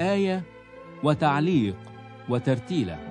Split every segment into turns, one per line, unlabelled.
آية وتعليق وترتيلة.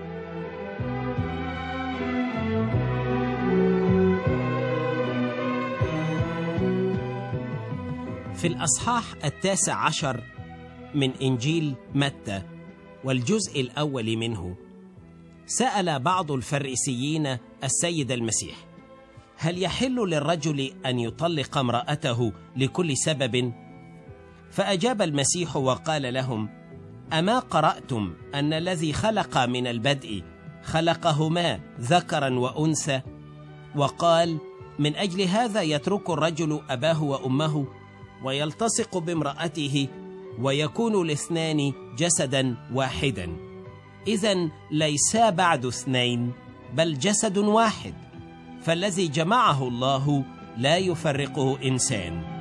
في الأصحاح 19 من إنجيل متى والجزء الأول منه، سأل بعض الفريسيين السيد المسيح: هل يحل للرجل أن يطلق امرأته لكل سبب؟ فأجاب المسيح وقال لهم: أما قرأتم أن الذي خلق من البدء خلقهما ذكرا وأنثى، وقال: من أجل هذا يترك الرجل أباه وأمه ويلتصق بامرأته ويكون الاثنان جسدا واحدا. إذن ليسا بعد اثنين بل جسد واحد، فالذي جمعه الله لا يفرقه إنسان.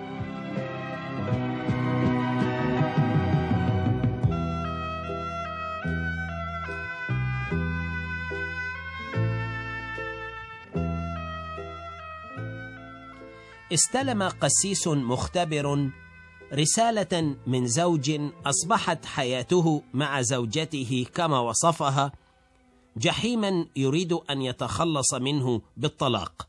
استلم قسيس مختبر رسالة من زوج أصبحت حياته مع زوجته كما وصفها جحيما يريد أن يتخلص منه بالطلاق.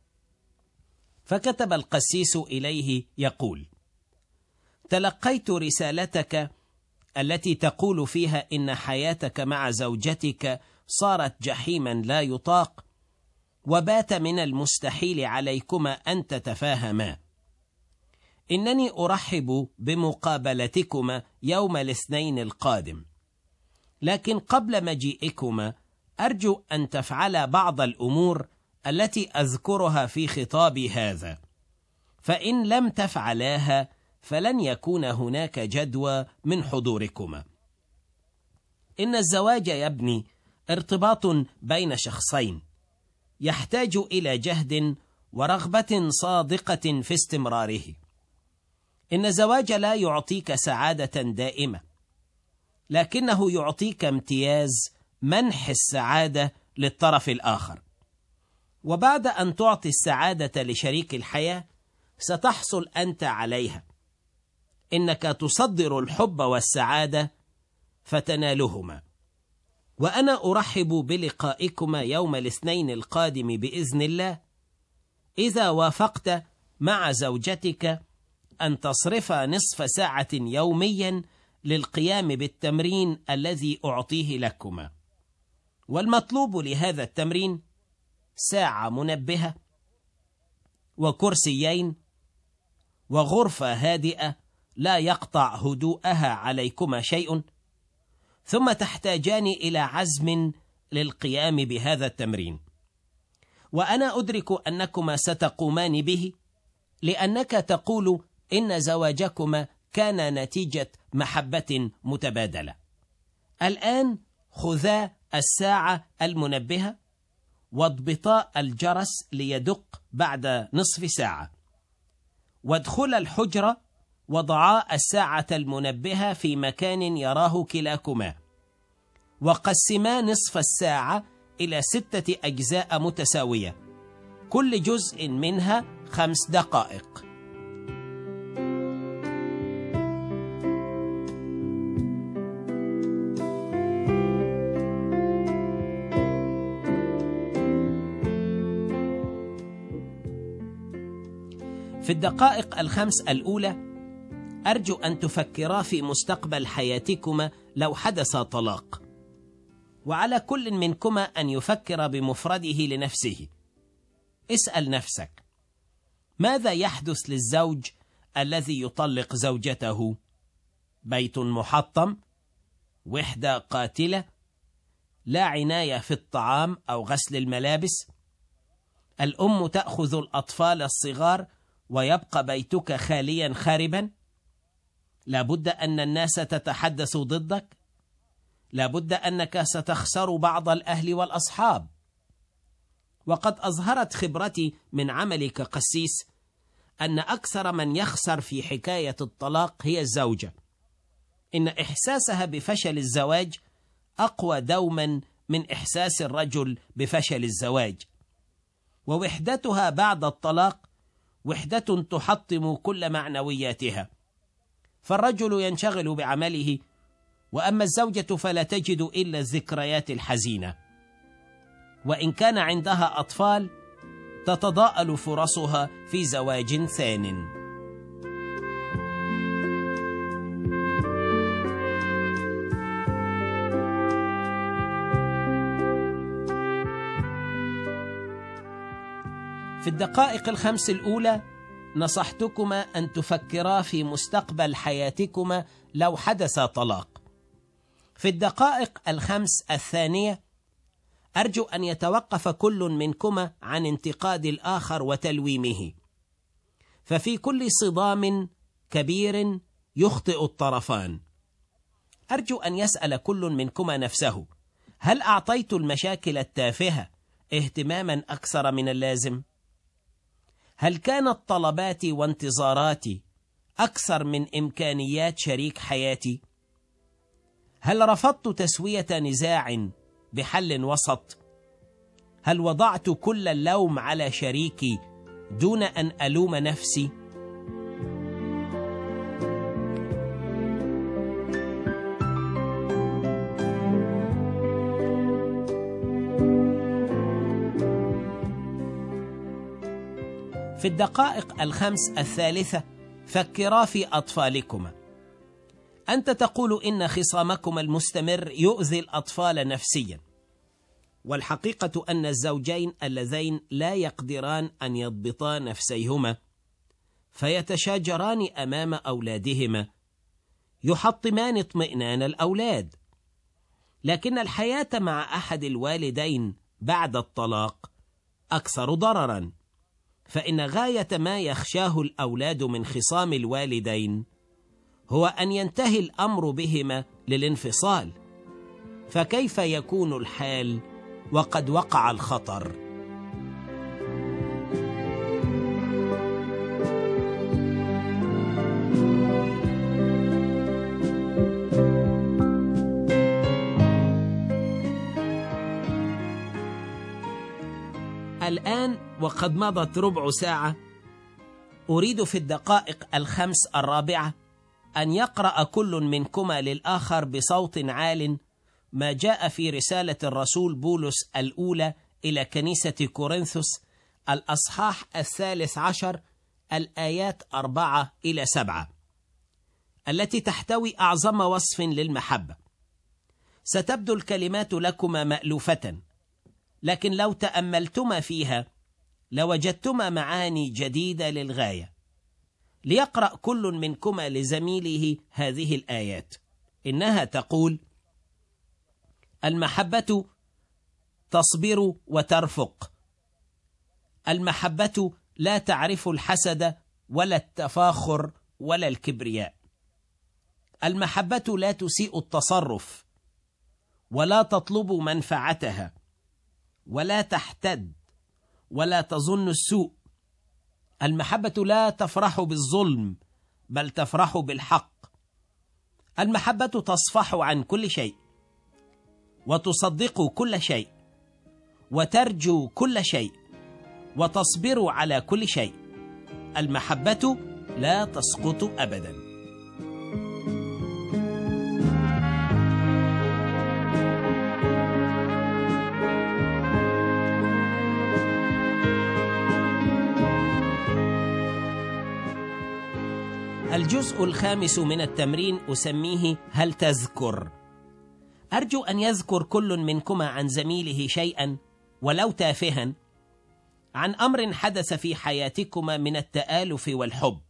فكتب القسيس إليه يقول: تلقيت رسالتك التي تقول فيها إن حياتك مع زوجتك صارت جحيما لا يطاق، وبات من المستحيل عليكما أن تتفاهما. إنني أرحب بمقابلتكما يوم الاثنين القادم، لكن قبل مجيئكما أرجو أن تفعلا بعض الأمور التي أذكرها في خطابي هذا، فإن لم تفعلاها فلن يكون هناك جدوى من حضوركما. إن الزواج يا ابني ارتباط بين شخصين يحتاج إلى جهد ورغبة صادقة في استمراره. إن الزواج لا يعطيك سعادة دائمة، لكنه يعطيك امتياز منح السعادة للطرف الآخر، وبعد أن تعطي السعادة لشريك الحياة ستحصل أنت عليها. إنك تصدر الحب والسعادة فتنالهما. وأنا أرحب بلقائكما يوم الاثنين القادم بإذن الله، إذا وافقت مع زوجتك أن تصرف نصف ساعة يوميا للقيام بالتمرين الذي أعطيه لكما. والمطلوب لهذا التمرين ساعة منبهة وكرسيين وغرفة هادئة لا يقطع هدوءها عليكما شيء، ثم تحتاجان إلى عزم للقيام بهذا التمرين. وأنا أدرك أنكما ستقومان به، لأنك تقول إن زواجكما كان نتيجة محبة متبادلة. الآن خذا الساعة المنبهة واضبطا الجرس ليدق بعد نصف ساعة، وادخلا الحجرة وضعا الساعة المنبهة في مكان يراه كلاكما، وقسما نصف الساعة إلى 6 أجزاء متساوية، كل جزء منها 5 دقائق. في الدقائق ال5 الأولى أرجو أن تفكرا في مستقبل حياتكما لو حدث طلاق، وعلى كل منكما أن يفكر بمفرده لنفسه. اسأل نفسك: ماذا يحدث للزوج الذي يطلق زوجته؟ بيت محطم، وحدة قاتلة، لا عناية في الطعام أو غسل الملابس. الأم تأخذ الأطفال الصغار ويبقى بيتك خاليا خاربا. لابد أن الناس تتحدث ضدك. لابد أنك ستخسر بعض الأهل والأصحاب. وقد أظهرت خبرتي من عملي كقسيس أن أكثر من يخسر في حكاية الطلاق هي الزوجة. إن إحساسها بفشل الزواج أقوى دوما من إحساس الرجل بفشل الزواج، ووحدتها بعد الطلاق وحدة تحطم كل معنوياتها. فالرجل ينشغل بعمله، وأما الزوجة فلا تجد إلا الذكريات الحزينة، وإن كان عندها أطفال تتضاءل فرصها في زواج ثان. في الدقائق 5 الأولى نصحتكما أن تفكرا في مستقبل حياتكما لو حدث طلاق. في الدقائق 5 الثانية أرجو أن يتوقف كل منكما عن انتقاد الآخر وتلويمه، ففي كل صدام كبير يخطئ الطرفان. أرجو أن يسأل كل منكما نفسه: هل أعطيت المشاكل التافهة اهتماما أكثر من اللازم؟ هل كانت طلباتي وانتظاراتي أكثر من إمكانيات شريك حياتي؟ هل رفضت تسوية نزاع بحل وسط؟ هل وضعت كل اللوم على شريكي دون أن ألوم نفسي؟ في الدقائق 5 الثالثة فكرا في أطفالكما. أنت تقول إن خصامكما المستمر يؤذي الأطفال نفسيا، والحقيقة أن الزوجين اللذين لا يقدران أن يضبطا نفسيهما فيتشاجران أمام أولادهما يحطمان اطمئنان الأولاد، لكن الحياة مع أحد الوالدين بعد الطلاق أكثر ضررا، فإن غاية ما يخشاه الأولاد من خصام الوالدين هو أن ينتهي الأمر بهما للانفصال، فكيف يكون الحال وقد وقع الخطر؟ الآن وقد مضت ربع ساعة، أريد في الدقائق 5 الرابعة أن يقرأ كل منكما للآخر بصوت عال ما جاء في رسالة الرسول بولس الأولى إلى كنيسة كورنثوس الأصحاح 13 الآيات 4 إلى 7 التي تحتوي أعظم وصف للمحبة. ستبدو الكلمات لكما مألوفة، لكن لو تأملتما فيها لوجدتما معاني جديدة للغاية. ليقرأ كل منكما لزميله هذه الآيات. إنها تقول: المحبة تصبر وترفق، المحبة لا تعرف الحسد ولا التفاخر ولا الكبرياء، المحبة لا تسيء التصرف ولا تطلب منفعتها ولا تحتد ولا تظن السوء، المحبة لا تفرح بالظلم بل تفرح بالحق، المحبة تصفح عن كل شيء وتصدق كل شيء وترجو كل شيء وتصبر على كل شيء، المحبة لا تسقط أبدا. الجزء 5 من التمرين أسميه هل تذكر؟ أرجو أن يذكر كل منكما عن زميله شيئا ولو تافها عن أمر حدث في حياتكما من التآلف والحب.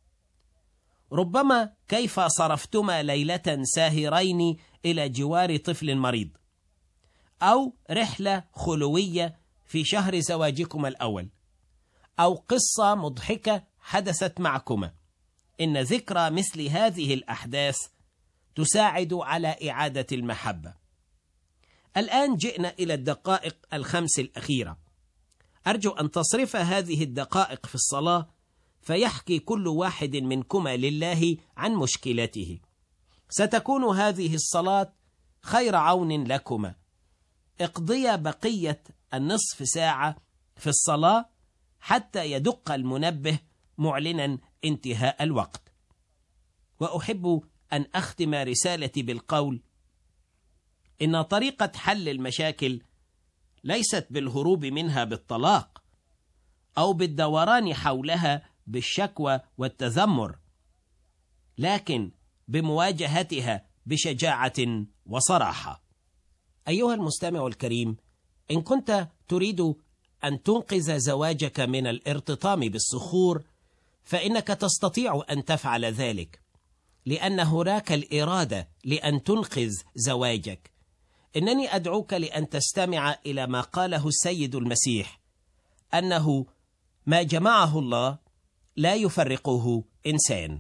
ربما كيف صرفتما ليلة ساهرين إلى جوار طفل مريض، أو رحلة خلوية في شهر زواجكما الأول، أو قصة مضحكة حدثت معكما. إن ذكرى مثل هذه الأحداث تساعد على إعادة المحبة. الآن جئنا إلى الدقائق 5 الأخيرة. أرجو أن تصرف هذه الدقائق في الصلاة، فيحكي كل واحد منكما لله عن مشكلته. ستكون هذه الصلاة خير عون لكما. اقضيا بقية النصف ساعة في الصلاة حتى يدق المنبه معلنا انتهاء الوقت. وأحب أن أختم رسالتي بالقول: إن طريقة حل المشاكل ليست بالهروب منها بالطلاق أو بالدوران حولها بالشكوى والتذمر، لكن بمواجهتها بشجاعة وصراحة. أيها المستمع الكريم، إن كنت تريد أن تنقذ زواجك من الارتطام بالصخور، فإنك تستطيع أن تفعل ذلك، لأن هناك الإرادة لأن تنقذ زواجك. إنني أدعوك لأن تستمع إلى ما قاله السيد المسيح، أنه ما جمعه الله لا يفرقه إنسان.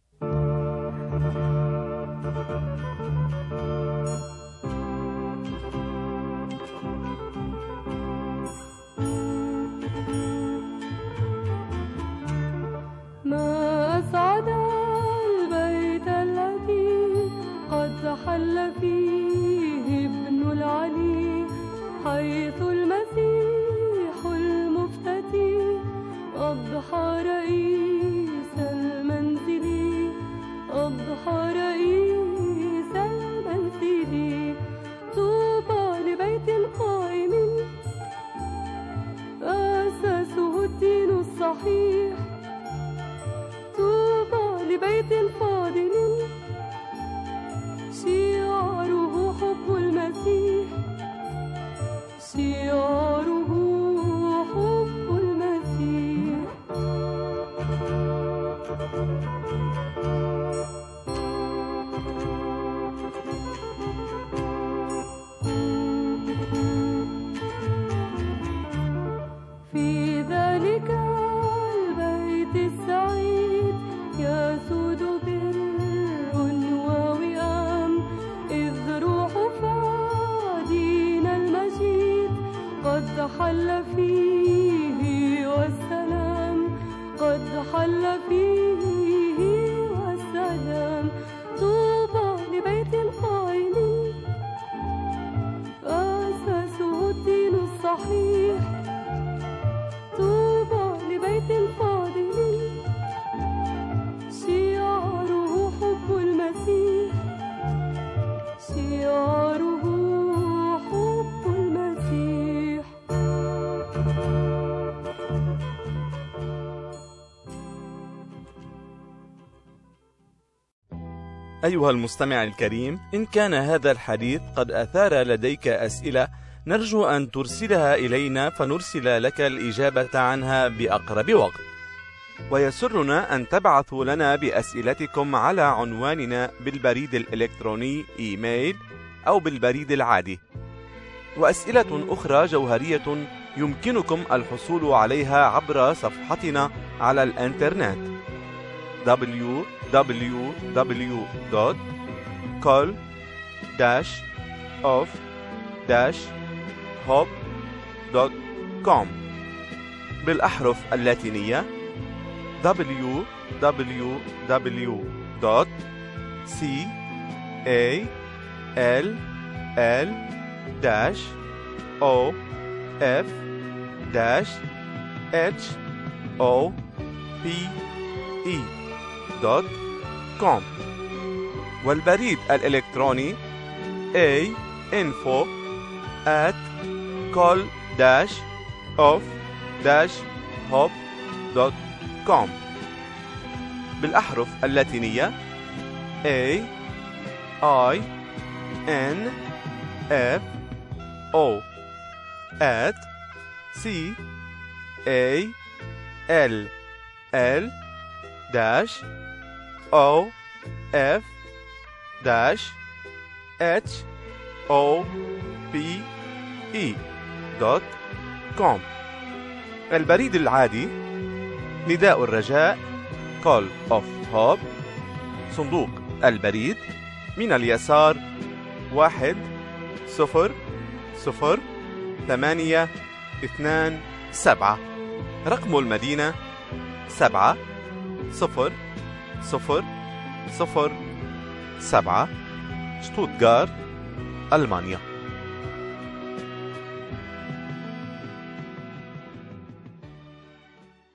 ما أسعد البيت الذي قد حل فيه ابن العلي، حيث المسيح المفتدي أضحى رئيس المنزل، أضحى رئيس المنزل. طوبى لبيت قائم أساسه الدين الصحيح، طوبى لبيت فاضل شعاره حب المسيح، شعاره حب المسيح. في ذلك البيت السعيد يسود بر ووئام، إذ روح فادينا المجيد قد حل فيه والسلام، قد حل فيه والسلام. طوبى لبيت قائم أساسه الدين الصحيح، طوبى لبيت فاضل شعاره حب المسيح، شعاره حب المسيح.
أيها المستمع الكريم، إن كان هذا الحديث قد أثار لديك أسئلة، نرجو أن ترسلها إلينا فنرسل لك الإجابة عنها بأقرب وقت. ويسرنا أن تبعثوا لنا بأسئلتكم على عنواننا بالبريد الإلكتروني إيميل أو بالبريد العادي. وأسئلة أخرى جوهرية يمكنكم الحصول عليها عبر صفحتنا على الإنترنت www.call-of-hope.com بالأحرف اللاتينية www.call-of-hope.com والبريد الإلكتروني info@call-of-hope.com بالأحرف اللاتينية info@call-of-hope.com البريد العادي نداء الرجاء Call of Hope، صندوق البريد من اليسار 1002827، رقم المدينة 70007، شتوتغارت، ألمانيا.